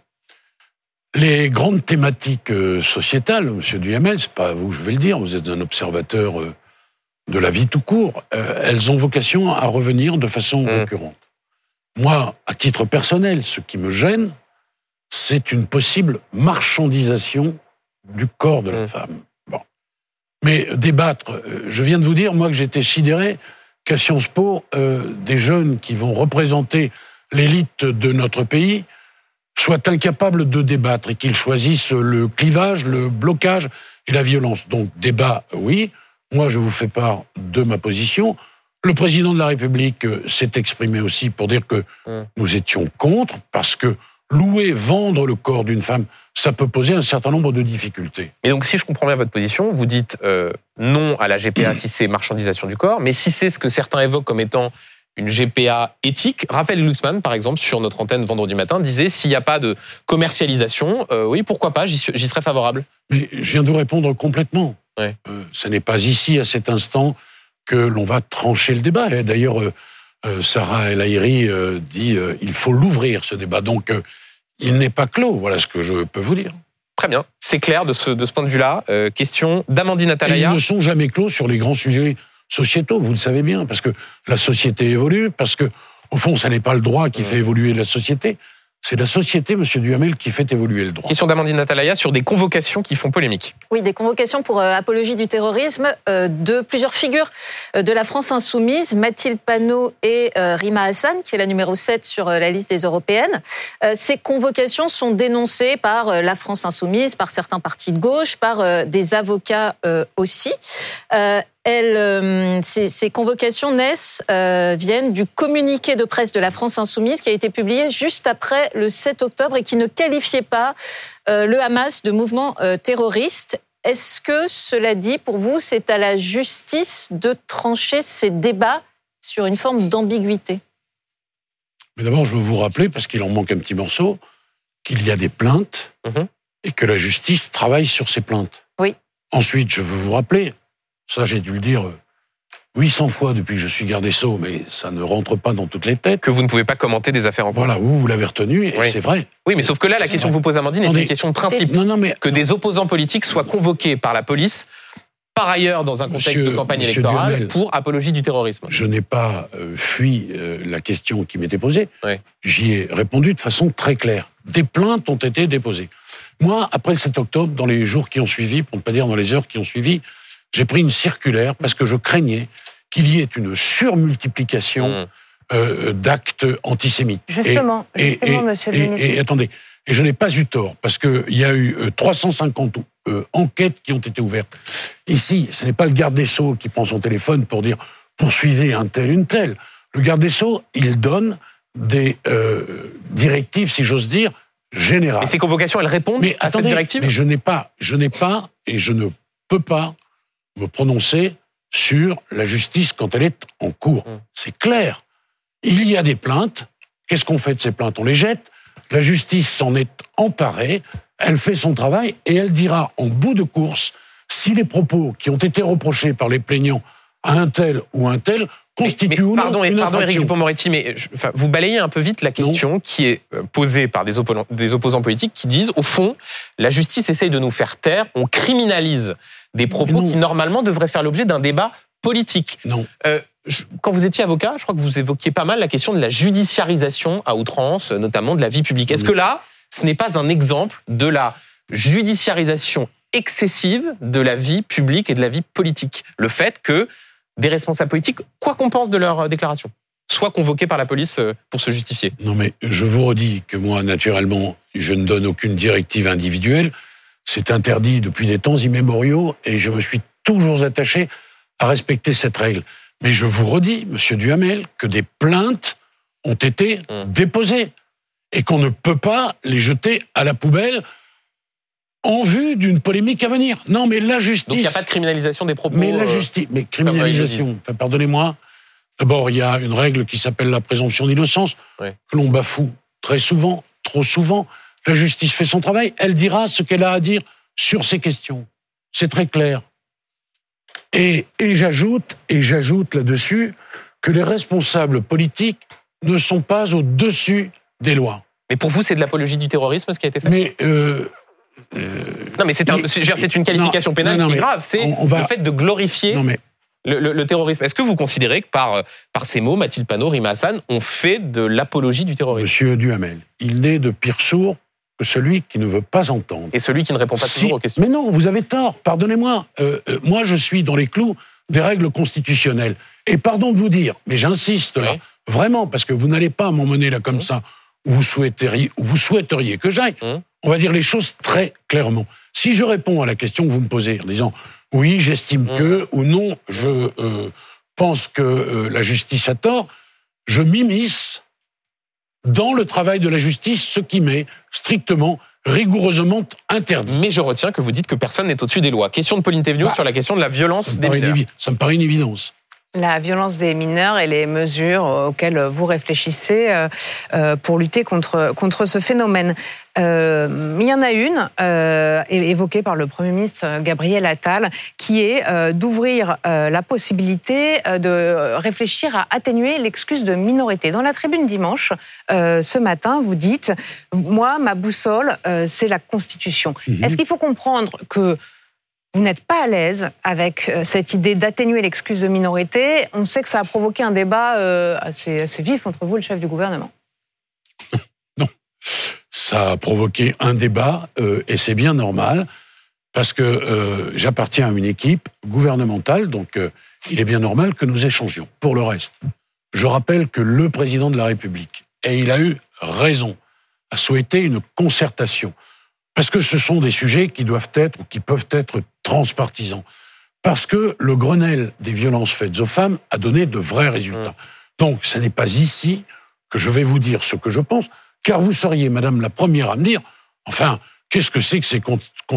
Les grandes thématiques sociétales, M. Duhamel, c'est pas à vous que je vais le dire, vous êtes un observateur de la vie tout court, elles ont vocation à revenir de façon récurrente. Moi, à titre personnel, ce qui me gêne, c'est une possible marchandisation du corps de la femme. Bon. Mais débattre, je viens de vous dire, moi, que j'étais sidéré qu'à Sciences Po, des jeunes qui vont représenter l'élite de notre pays soient incapables de débattre et qu'ils choisissent le clivage, le blocage et la violence. Donc, débat, oui. Moi, je vous fais part de ma position. Le président de la République s'est exprimé aussi pour dire que nous étions contre, parce que louer, vendre le corps d'une femme, ça peut poser un certain nombre de difficultés. Et donc, si je comprends bien votre position, vous dites non à la GPA si c'est marchandisation du corps, mais si c'est ce que certains évoquent comme étant une GPA éthique, Raphaël Glucksmann, par exemple, sur notre antenne vendredi matin, disait s'il n'y a pas de commercialisation, oui, pourquoi pas, j'y serais favorable. Mais je viens de vous répondre complètement. Ouais. Ce n'est pas ici, à cet instant, que l'on va trancher le débat. Et d'ailleurs, Sarah El Haïry dit il faut l'ouvrir, ce débat. Donc, il n'est pas clos. Voilà ce que je peux vous dire. Très bien, c'est clair de ce point de vue-là. Question d'Amandine Atalaya. Ils ne sont jamais clos sur les grands sujets sociétaux, vous le savez bien, parce que la société évolue, parce que, au fond, ça n'est pas le droit qui fait évoluer la société, c'est la société, M. Duhamel, qui fait évoluer le droit. Question d'Amandine Atalaya sur des convocations qui font polémique. Oui, des convocations pour apologie du terrorisme de plusieurs figures de la France insoumise, Mathilde Panot et Rima Hassan, qui est la numéro 7 sur la liste des européennes. Ces convocations sont dénoncées par la France insoumise, par certains partis de gauche, par des avocats aussi. Ces convocations viennent du communiqué de presse de la France insoumise qui a été publié juste après le 7 octobre et qui ne qualifiait pas le Hamas de mouvement terroriste. Est-ce que, cela dit, pour vous, c'est à la justice de trancher ces débats sur une forme d'ambiguïté ? Mais d'abord, je veux vous rappeler, parce qu'il en manque un petit morceau, qu'il y a des plaintes et que la justice travaille sur ces plaintes. Oui. Ensuite, je veux vous rappeler, ça j'ai dû le dire 800 fois depuis que je suis garde des Sceaux, mais ça ne rentre pas dans toutes les têtes. Que vous ne pouvez pas commenter des affaires en cours. Voilà, vous l'avez retenu, et c'est vrai. Oui, mais sauf que là, la question que vous posez, Amandine, est une question de principe. Que des opposants politiques soient convoqués par la police, par ailleurs dans un contexte de campagne électorale, Duhamel, pour apologie du terrorisme. Je n'ai pas fui la question qui m'était posée. J'y ai répondu de façon très claire. Des plaintes ont été déposées. Moi, après le 7 octobre, dans les jours qui ont suivi, pour ne pas dire dans les heures qui ont suivi, j'ai pris une circulaire parce que je craignais qu'il y ait une surmultiplication d'actes antisémites. Justement, monsieur le ministre. Et attendez, et je n'ai pas eu tort, parce qu'il y a eu 350 enquêtes qui ont été ouvertes. Ici, ce n'est pas le garde des Sceaux qui prend son téléphone pour dire « poursuivez un tel, une telle ». Le garde des Sceaux, il donne des directives, si j'ose dire, générales. Et ces convocations, elles répondent à cette directive ? Mais je n'ai pas, et je ne peux pas me prononcer sur la justice quand elle est en cours. C'est clair. Il y a des plaintes. Qu'est-ce qu'on fait de ces plaintes ? On les jette. La justice s'en est emparée. Elle fait son travail et elle dira en bout de course si les propos qui ont été reprochés par les plaignants à un tel ou un tel constituent ou non une infraction. Pardon, Éric Dupond-Moretti, mais vous balayez un peu vite la question qui est posée par des opposants politiques qui disent, au fond, la justice essaye de nous faire taire, on criminalise des propos qui, normalement, devraient faire l'objet d'un débat politique. Non. Quand vous étiez avocat, je crois que vous évoquiez pas mal la question de la judiciarisation à outrance, notamment de la vie publique. Est-ce que là, ce n'est pas un exemple de la judiciarisation excessive de la vie publique et de la vie politique. Le fait que des responsables politiques, quoi qu'on pense de leur déclaration, soient convoqués par la police pour se justifier. Non mais je vous redis que moi, naturellement, je ne donne aucune directive individuelle. C'est interdit depuis des temps immémoriaux et je me suis toujours attaché à respecter cette règle. Mais je vous redis, Monsieur Duhamel, que des plaintes ont été déposées et qu'on ne peut pas les jeter à la poubelle en vue d'une polémique à venir. Non, mais la justice... Donc il n'y a pas de criminalisation des propos... Mais la justice... Mais criminalisation... Enfin, pardonnez-moi. D'abord, il y a une règle qui s'appelle la présomption d'innocence, que l'on bafoue très souvent, trop souvent. La justice fait son travail. Elle dira ce qu'elle a à dire sur ces questions. C'est très clair. Et j'ajoute là-dessus que les responsables politiques ne sont pas au-dessus des lois. Mais pour vous, c'est de l'apologie du terrorisme, ce qui a été fait ? Mais... non, mais c'est une qualification pénale qui est grave. C'est le fait de glorifier le terrorisme. Est-ce que vous considérez que par ces mots, Mathilde Panot, Rima Hassan ont fait de l'apologie du terrorisme ? Monsieur Duhamel, il n'est de pire sourd que celui qui ne veut pas entendre. Et celui qui ne répond pas toujours aux questions. Mais non, vous avez tort, pardonnez-moi. Moi, je suis dans les clous des règles constitutionnelles. Et pardon de vous dire, mais j'insiste là, vraiment, parce que vous n'allez pas m'emmener là comme ça, où vous souhaiteriez que j'aille. On va dire les choses très clairement. Si je réponds à la question que vous me posez en disant « oui, j'estime que » ou « non, je pense que la justice a tort », je m'immisce dans le travail de la justice, ce qui m'est strictement, rigoureusement interdit. Mais je retiens que vous dites que personne n'est au-dessus des lois. Question de Pauline Thévenoud sur la question de la violence des mineurs. Ça me paraît une évidence. La violence des mineurs et les mesures auxquelles vous réfléchissez pour lutter contre ce phénomène. Il y en a une, évoquée par le Premier ministre Gabriel Attal, qui est d'ouvrir la possibilité de réfléchir à atténuer l'excuse de minorité. Dans la tribune dimanche, ce matin, vous dites « Moi, ma boussole, c'est la Constitution ». Est-ce qu'il faut comprendre que vous n'êtes pas à l'aise avec cette idée d'atténuer l'excuse de minorité? On sait que ça a provoqué un débat assez vif entre vous et le chef du gouvernement. Non, ça a provoqué un débat et c'est bien normal parce que j'appartiens à une équipe gouvernementale, donc il est bien normal que nous échangions. Pour le reste, je rappelle que le président de la République, et il a eu raison, a souhaité une concertation. Parce que ce sont des sujets qui doivent être ou qui peuvent être transpartisans. Parce que le Grenelle des violences faites aux femmes a donné de vrais résultats. Donc, ce n'est pas ici que je vais vous dire ce que je pense, car vous seriez, madame, la première à me dire, enfin, qu'est-ce que c'est que ces concertations ?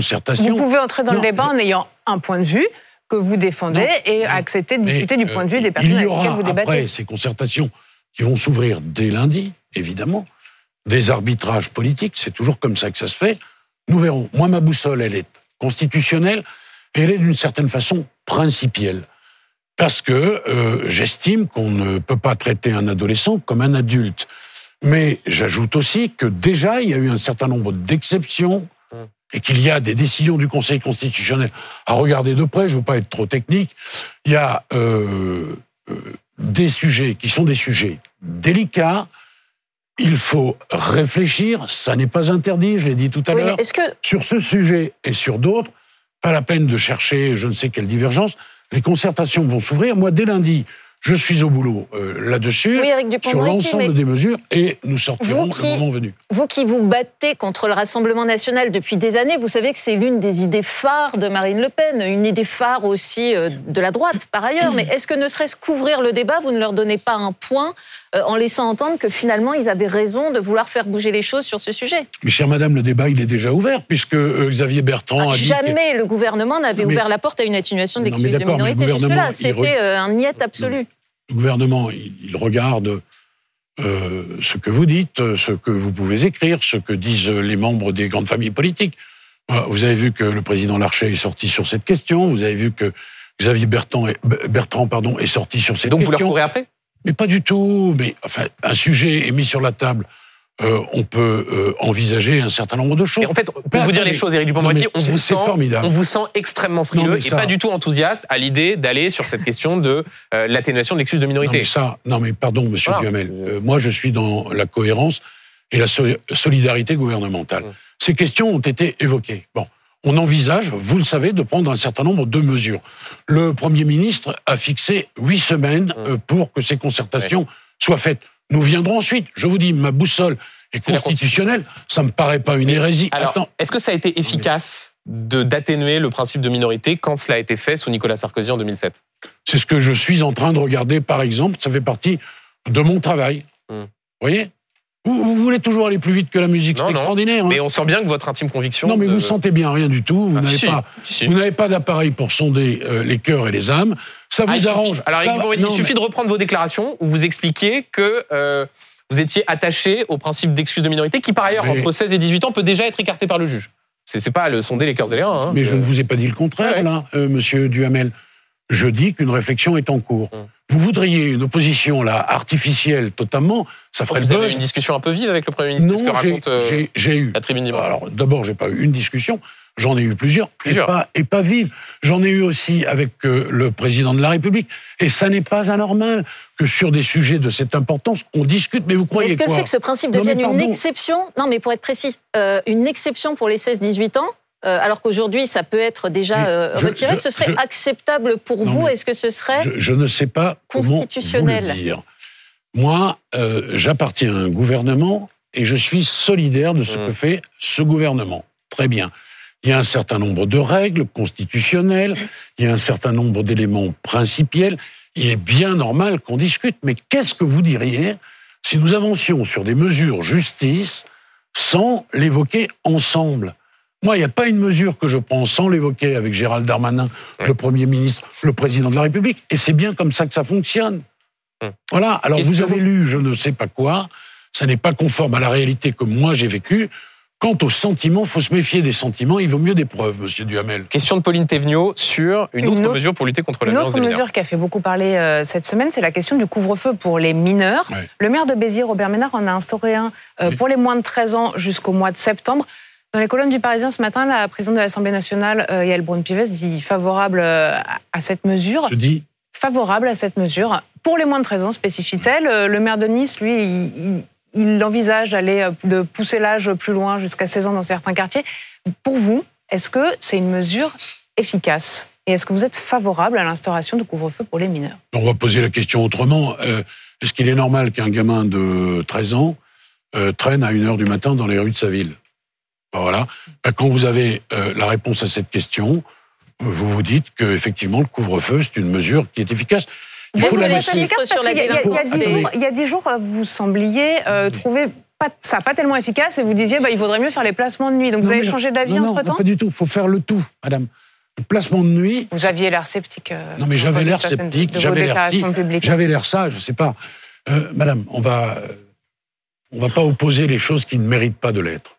Vous pouvez entrer dans le débat en ayant un point de vue que vous défendez et accepter de discuter du point de vue des personnes avec lesquelles vous débattez. Il y aura après ces concertations qui vont s'ouvrir dès lundi, évidemment, des arbitrages politiques, c'est toujours comme ça que ça se fait. Nous verrons. Moi, ma boussole, elle est constitutionnelle et elle est d'une certaine façon principielle. Parce que j'estime qu'on ne peut pas traiter un adolescent comme un adulte. Mais j'ajoute aussi que déjà, il y a eu un certain nombre d'exceptions et qu'il y a des décisions du Conseil constitutionnel à regarder de près. Je ne veux pas être trop technique. Il y a des sujets qui sont des sujets délicats. Il faut réfléchir, ça n'est pas interdit, je l'ai dit tout à l'heure. Sur ce sujet et sur d'autres, pas la peine de chercher je ne sais quelle divergence. Les concertations vont s'ouvrir. Moi, dès lundi, je suis au boulot là-dessus, sur l'ensemble des mesures, et nous sortirons le moment venu. Vous qui vous battez contre le Rassemblement national depuis des années, vous savez que c'est l'une des idées phares de Marine Le Pen, une idée phare aussi de la droite par ailleurs, mais est-ce que ne serait-ce qu'ouvrir le débat, vous ne leur donnez pas un point en laissant entendre que finalement ils avaient raison de vouloir faire bouger les choses sur ce sujet? Mais chère madame, le débat il est déjà ouvert, puisque Xavier Bertrand a dit... Jamais le gouvernement n'avait ouvert la porte à une atténuation de l'excuse de minorité jusque-là, c'était un niet absolu. Le gouvernement, il regarde ce que vous dites, ce que vous pouvez écrire, ce que disent les membres des grandes familles politiques. Vous avez vu que le président Larcher est sorti sur cette question, vous avez vu que Xavier Bertrand est sorti sur cette question. Donc vous leur courez après ? Mais pas du tout. Mais enfin, un sujet est mis sur la table. On peut envisager un certain nombre de choses. Et en fait, pour vous dire les choses, Éric Dupond-Moretti, on vous sent extrêmement frileux et pas du tout enthousiaste à l'idée d'aller sur cette question de l'atténuation de l'excuse de minorité. Non mais pardon, monsieur Duhamel. Moi, je suis dans la cohérence et la solidarité gouvernementale. Ces questions ont été évoquées. Bon, on envisage, vous le savez, de prendre un certain nombre de mesures. Le Premier ministre a fixé 8 semaines pour que ces concertations soient faites. Nous viendrons ensuite. Je vous dis, ma boussole est constitutionnelle, ça me paraît pas une hérésie. Alors, est-ce que ça a été efficace d'atténuer le principe de minorité quand cela a été fait sous Nicolas Sarkozy en 2007 ? C'est ce que je suis en train de regarder, par exemple. Ça fait partie de mon travail. Vous voyez ? Vous voulez toujours aller plus vite que la musique, c'est extraordinaire. Mais on sent bien que votre intime conviction... Non, mais vous sentez bien rien du tout. Vous n'avez pas d'appareil pour sonder les cœurs et les âmes. Ça vous arrange. Alors, il suffit de reprendre vos déclarations où vous expliquez que vous étiez attaché au principe d'excuse de minorité qui, par ailleurs, entre 16 et 18 ans, peut déjà être écarté par le juge. C'est pas le sonder les cœurs et les reins. Mais je ne vous ai pas dit le contraire, là, monsieur Duhamel. Je dis qu'une réflexion est en cours. Vous voudriez une opposition là artificielle totalement, ça ferait le buzz. Vous avez eu une discussion un peu vive avec le Premier ministre. Non, j'ai eu. La tribune dimanche. Alors d'abord, j'ai pas eu une discussion, j'en ai eu plusieurs. Et pas vives. J'en ai eu aussi avec le président de la République. Et ça n'est pas anormal que sur des sujets de cette importance, on discute. Mais vous croyez Est-ce que quoi ? le fait que ce principe devienne une exception, non mais pour être précis, une exception pour les 16-18 ans, alors qu'aujourd'hui, ça peut être déjà retiré, ce serait acceptable pour vous ? Est-ce que ce serait je ne sais pas constitutionnel ? Comment vous le dire. Moi, j'appartiens à un gouvernement et je suis solidaire de ce que fait ce gouvernement. Très bien. Il y a un certain nombre de règles constitutionnelles, il y a un certain nombre d'éléments principiels. Il est bien normal qu'on discute. Mais qu'est-ce que vous diriez si nous avancions sur des mesures justice sans l'évoquer ensemble ? Moi, il n'y a pas une mesure que je prends sans l'évoquer avec Gérald Darmanin, le Premier ministre, le Président de la République. Et c'est bien comme ça que ça fonctionne. Voilà. Alors, vous avez lu je ne sais pas quoi. Ça n'est pas conforme à la réalité que moi j'ai vécue. Quant aux sentiments, il faut se méfier des sentiments. Il vaut mieux des preuves, monsieur Duhamel. Question de Pauline Thévenot sur une autre mesure pour lutter contre la violence des mineurs. Une autre mesure qui a fait beaucoup parler cette semaine, c'est la question du couvre-feu pour les mineurs. Le maire de Béziers, Robert Ménard, en a instauré un pour les moins de 13 ans jusqu'au mois de septembre. Dans les colonnes du Parisien ce matin, la présidente de l'Assemblée nationale, Yaël Braun-Pivet, dit favorable à cette mesure. Je dis favorable à cette mesure. Pour les moins de 13 ans, spécifie-t-elle. Le maire de Nice, lui, il envisage de pousser l'âge plus loin, jusqu'à 16 ans dans certains quartiers. Pour vous, est-ce que c'est une mesure efficace ? Et est-ce que vous êtes favorable à l'instauration de couvre-feu pour les mineurs ? On va poser la question autrement. Est-ce qu'il est normal qu'un gamin de 13 ans traîne à 1h du matin dans les rues de sa ville ? Voilà. Quand vous avez la réponse à cette question, vous vous dites qu'effectivement, le couvre-feu, c'est une mesure qui est efficace. Il y a 10 jours, vous sembliez trouver ça pas tellement efficace et vous disiez il faudrait mieux faire les placements de nuit. Donc vous avez changé d'avis entre-temps ? Non, pas du tout. Il faut faire le tout, madame. Le placement de nuit... Vous aviez l'air sceptique. Non, mais j'avais l'air sceptique, j'avais l'air ça, je ne sais pas. Madame, on va pas opposer les choses qui ne méritent pas de l'être.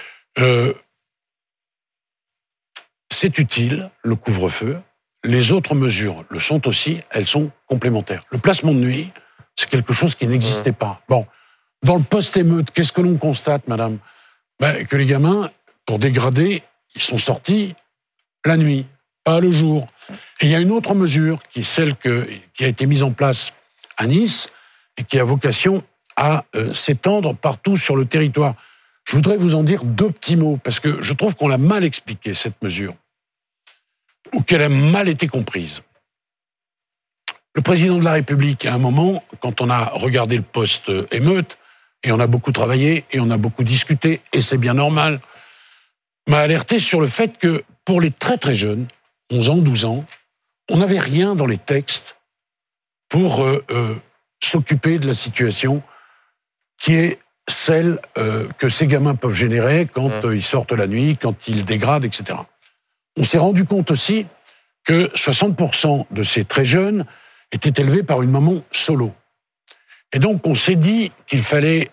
C'est utile, le couvre-feu. Les autres mesures le sont aussi, elles sont complémentaires. Le placement de nuit, c'est quelque chose qui n'existait pas. Bon, dans le post-émeute, qu'est-ce que l'on constate, madame ? Que les gamins, pour dégrader, ils sont sortis la nuit, pas le jour. Et il y a une autre mesure, qui est celle qui a été mise en place à Nice, et qui a vocation à s'étendre partout sur le territoire. Je voudrais vous en dire 2 petits mots, parce que je trouve qu'on l'a mal expliqué, cette mesure, ou qu'elle a mal été comprise. Le président de la République, à un moment, quand on a regardé le post-émeute, et on a beaucoup travaillé, et on a beaucoup discuté, et c'est bien normal, m'a alerté sur le fait que, pour les très très jeunes, 11 ans, 12 ans, on n'avait rien dans les textes pour s'occuper de la situation qui est celle que ces gamins peuvent générer quand ils sortent la nuit, quand ils dégradent, etc. On s'est rendu compte aussi que 60% de ces très jeunes étaient élevés par une maman solo. Et donc, on s'est dit qu'il fallait,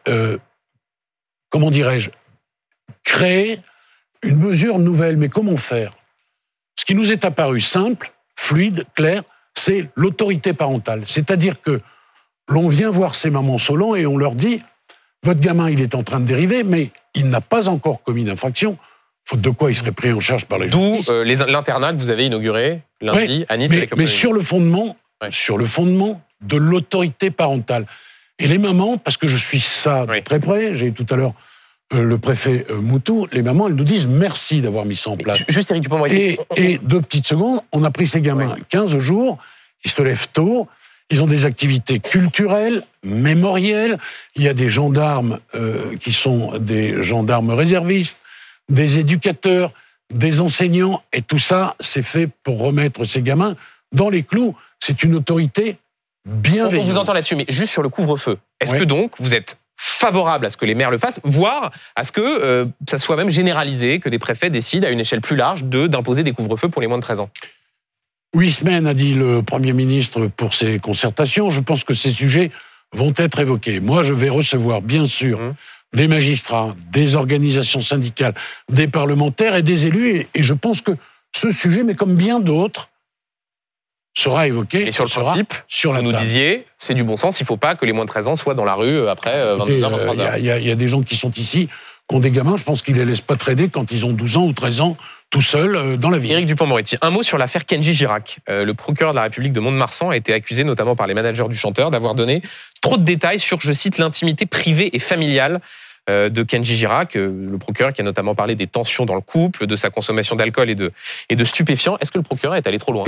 créer une mesure nouvelle. Mais comment faire ? Ce qui nous est apparu simple, fluide, clair, c'est l'autorité parentale. C'est-à-dire que l'on vient voir ces mamans solo et on leur dit « Votre gamin, il est en train de dériver, mais il n'a pas encore commis d'infraction. » Faute de quoi il serait pris en charge par la justice. D'où l'internat que vous avez inauguré lundi à Nice avec le mais sur le fondement de l'autorité parentale. Et les mamans, parce que je suis ça de très près, j'ai eu tout à l'heure le préfet Moutou, les mamans, elles nous disent merci d'avoir mis ça en place. Juste Éric Dupond-Moretti. Et 2 petites secondes, on a pris ces gamins 15 jours, ils se lèvent tôt, ils ont des activités culturelles, mémorielles, il y a des gendarmes qui sont des gendarmes réservistes, des éducateurs, des enseignants, et tout ça, c'est fait pour remettre ces gamins dans les clous. C'est une autorité bienveillante. On vous entend là-dessus, mais juste sur le couvre-feu, est-ce que donc vous êtes favorable à ce que les maires le fassent, voire à ce que ça soit même généralisé, que des préfets décident à une échelle plus large d'imposer des couvre-feux pour les moins de 13 ans? 8 semaines, a dit le Premier ministre pour ces concertations. Je pense que ces sujets vont être évoqués. Moi, je vais recevoir, bien sûr, des magistrats, des organisations syndicales, des parlementaires et des élus. Et je pense que ce sujet, mais comme bien d'autres, sera évoqué. Et sur le principe, vous nous disiez, c'est du bon sens, il ne faut pas que les moins de 13 ans soient dans la rue après 22h, 23h. Il y a des gens qui sont ici, qui ont des gamins, je pense qu'ils ne les laissent pas traîner quand ils ont 12 ans ou 13 ans, tout seuls, dans la ville. Éric Dupond-Moretti, un mot sur l'affaire Kenji Girac. Le procureur de la République de Mont-de-Marsan a été accusé, notamment par les managers du chanteur, d'avoir donné trop de détails sur, je cite, l'intimité privée et familiale de Kenji Girac, le procureur qui a notamment parlé des tensions dans le couple, de sa consommation d'alcool et de stupéfiants. Est-ce que le procureur est allé trop loin ?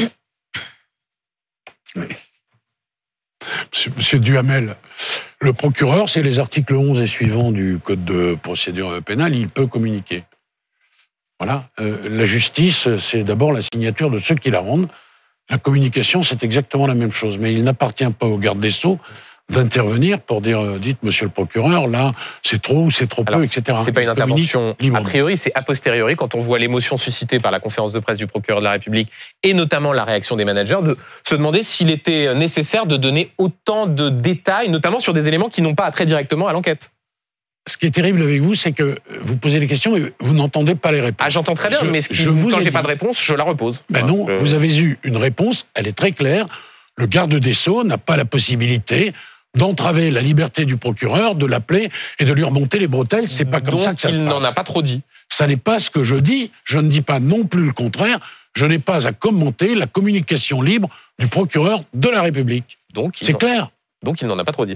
Oui. Monsieur Duhamel, le procureur, c'est les articles 11 et suivants du Code de procédure pénale, il peut communiquer. Voilà. La justice, c'est d'abord la signature de ceux qui la rendent. La communication, c'est exactement la même chose. Mais il n'appartient pas au garde des Sceaux d'intervenir pour dire, dites, monsieur le procureur, là, c'est trop ou c'est trop peu, etc. C'est pas une intervention a priori, c'est a posteriori, quand on voit l'émotion suscitée par la conférence de presse du procureur de la République et notamment la réaction des managers, de se demander s'il était nécessaire de donner autant de détails, notamment sur des éléments qui n'ont pas attrait directement à l'enquête. Ce qui est terrible avec vous, c'est que vous posez des questions et vous n'entendez pas les réponses. Ah, j'entends très bien, mais quand j'ai pas de réponse, je la repose. Ben non, vous avez eu une réponse, elle est très claire. Le garde des Sceaux n'a pas la possibilité d'entraver la liberté du procureur, de l'appeler et de lui remonter les bretelles. C'est pas comme ça que ça se passe. Il n'en a pas trop dit. Ça n'est pas ce que je dis. Je ne dis pas non plus le contraire. Je n'ai pas à commenter la communication libre du procureur de la République. C'est clair. Donc il n'en a pas trop dit.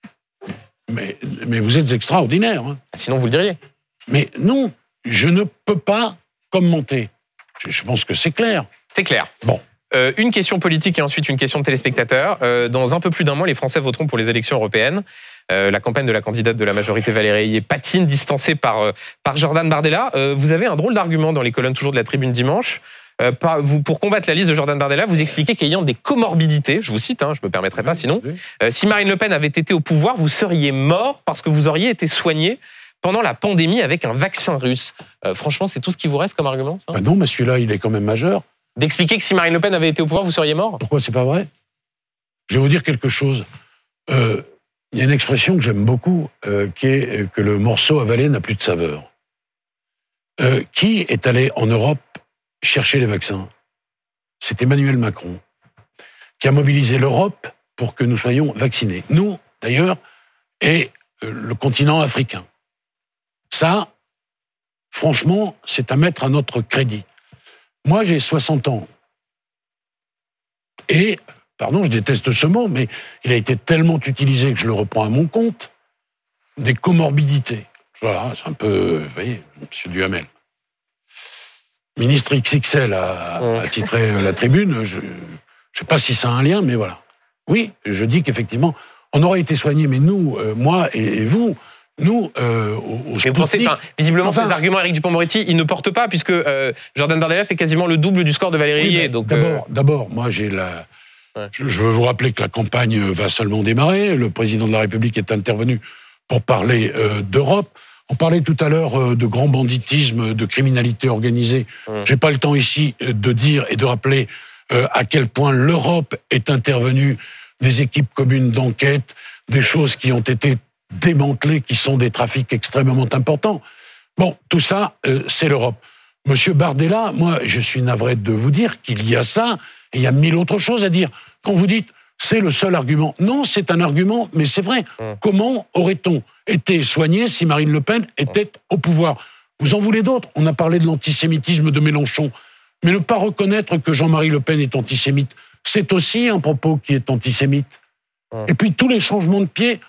Mais vous êtes extraordinaire. Hein. Sinon vous le diriez. Mais non, je ne peux pas commenter. Je pense que c'est clair. C'est clair. Bon. Une question politique et ensuite une question de téléspectateurs. Dans un peu plus d'un mois, les Français voteront pour les élections européennes. La campagne de la candidate de la majorité Valérie Ayé patine, distancée par Jordan Bardella. Vous avez un drôle d'argument dans les colonnes toujours de la Tribune dimanche. Pour combattre la liste de Jordan Bardella, vous expliquez qu'ayant des comorbidités, je vous cite, je ne me permettrai pas sinon, si Marine Le Pen avait été au pouvoir, vous seriez mort parce que vous auriez été soigné pendant la pandémie avec un vaccin russe. Franchement, c'est tout ce qui vous reste comme argument, ça ? Non, mais celui-là, il est quand même majeur. D'expliquer que si Marine Le Pen avait été au pouvoir, vous seriez mort ? Pourquoi c'est pas vrai ? Je vais vous dire quelque chose. Il y a une expression que j'aime beaucoup, qui est que le morceau avalé n'a plus de saveur. Qui est allé en Europe chercher les vaccins ? C'est Emmanuel Macron, qui a mobilisé l'Europe pour que nous soyons vaccinés. Nous, d'ailleurs, et le continent africain. Ça, franchement, c'est à mettre à notre crédit. Moi, j'ai 60 ans. Et, pardon, je déteste ce mot, mais il a été tellement utilisé que je le reprends à mon compte, des comorbidités. Voilà, c'est un peu, vous voyez, monsieur Duhamel. Ministre XXL a titré la Tribune, je ne sais pas si ça a un lien, mais voilà. Oui, je dis qu'effectivement, on aurait été soignés, mais nous, moi et vous, nous, au Sputnik... Visiblement, ces arguments, Éric Dupond-Moretti, ils ne portent pas, puisque Jordan Bardella fait quasiment le double du score de Valérie Ayé. D'abord, moi, j'ai la... Ouais. Je veux vous rappeler que la campagne va seulement démarrer. Le président de la République est intervenu pour parler d'Europe. On parlait tout à l'heure de grand banditisme, de criminalité organisée. J'ai pas le temps ici de dire et de rappeler à quel point l'Europe est intervenue, des équipes communes d'enquête, des choses qui ont été démantelées, qui sont des trafics extrêmement importants. Bon, tout ça, c'est l'Europe. Monsieur Bardella, moi, je suis navré de vous dire qu'il y a ça, et il y a mille autres choses à dire. Quand vous dites, c'est le seul argument. Non, c'est un argument, mais c'est vrai. Comment aurait-on été soigné si Marine Le Pen était au pouvoir ? Vous en voulez d'autres ? On a parlé de l'antisémitisme de Mélenchon. Mais ne pas reconnaître que Jean-Marie Le Pen est antisémite, c'est aussi un propos qui est antisémite. Et puis tous les changements de pied,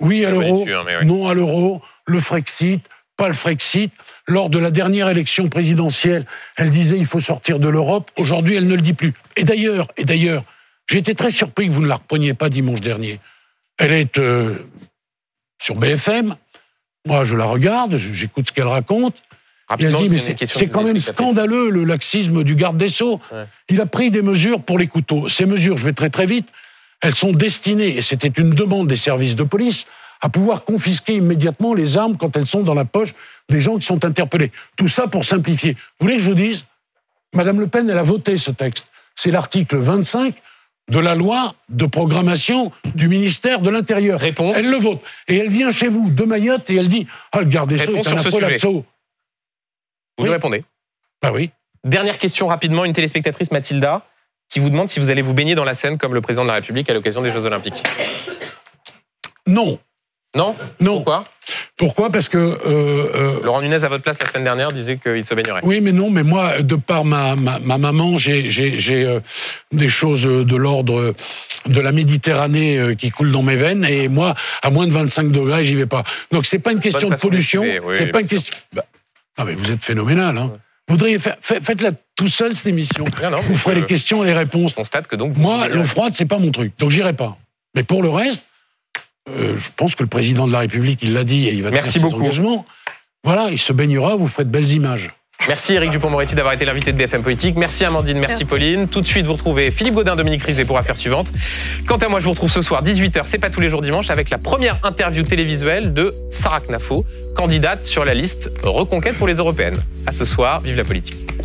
Oui à l'euro, oui. non à l'euro, le Frexit, pas le Frexit. Lors de la dernière élection présidentielle, elle disait il faut sortir de l'Europe. Aujourd'hui, elle ne le dit plus. Et d'ailleurs, j'ai été très surpris que vous ne la repreniez pas dimanche dernier. Elle est sur BFM. Moi, je la regarde, j'écoute ce qu'elle raconte. Et elle dit, mais c'est quand même scandaleux le laxisme du garde des Sceaux. Ouais. Il a pris des mesures pour les couteaux. Ces mesures, je vais très vite, elles sont destinées, et c'était une demande des services de police, à pouvoir confisquer immédiatement les armes quand elles sont dans la poche des gens qui sont interpellés. Tout ça pour simplifier. Vous voulez que je vous dise ? Madame Le Pen, elle a voté ce texte. C'est l'article 25 de la loi de programmation du ministère de l'Intérieur. Réponse. Elle le vote. Et elle vient chez vous de Mayotte et elle dit « Ah, le garde des Sceaux est un affreux. » Vous lui répondez. Ah oui. Dernière question rapidement, une téléspectatrice, Mathilda, qui vous demande si vous allez vous baigner dans la Seine comme le président de la République à l'occasion des Jeux Olympiques. Non. Non ? Pourquoi ? Pourquoi ? Parce que... Laurent Nunez, à votre place, la semaine dernière, disait qu'il se baignerait. Oui, mais non, mais moi, de par ma maman, j'ai des choses de l'ordre de la Méditerranée qui coulent dans mes veines, et moi, à moins de 25 degrés, j'y vais pas. Donc, c'est pas une question de pollution, c'est pas une question... Non, mais vous êtes phénoménal, hein. Vous voudriez faites-la tout seul, cette émission. Non, vous ferez les questions et les réponses. Je constate que donc... Moi, l'eau froide, c'est pas mon truc, donc j'irai pas. Mais pour le reste... je pense que le président de la République, il l'a dit et il va Merci tenir ses beaucoup. engagements. Voilà, il se baignera, vous ferez de belles images. Merci Éric Dupond-Moretti d'avoir été l'invité de BFM Politique. Merci Amandine, merci Pauline. Tout de suite, vous retrouvez Philippe Gaudin, Dominique Rizet pour Affaires suivantes. Quant à moi, je vous retrouve ce soir, 18h, c'est pas tous les jours dimanche, avec la première interview télévisuelle de Sarah Knafo, candidate sur la liste Reconquête pour les Européennes. À ce soir, vive la politique.